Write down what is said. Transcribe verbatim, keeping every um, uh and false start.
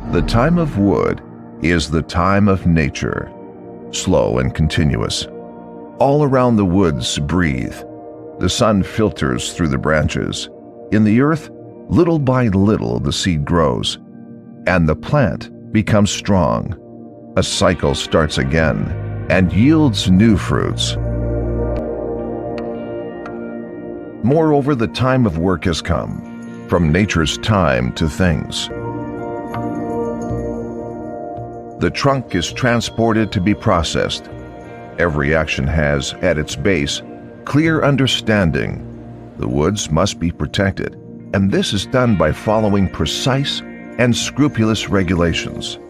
The time of wood is the time of nature, slow and continuous. All around the woods breathe. The sun filters through the branches. In the earth, little by little the seed grows, and the plant becomes strong. A cycle starts again and yields new fruits. Moreover, the time of work has come, from nature's time to things. The trunk is transported to be processed. Every action has, at its base, clear understanding. The woods must be protected, and this is done by following precise and scrupulous regulations.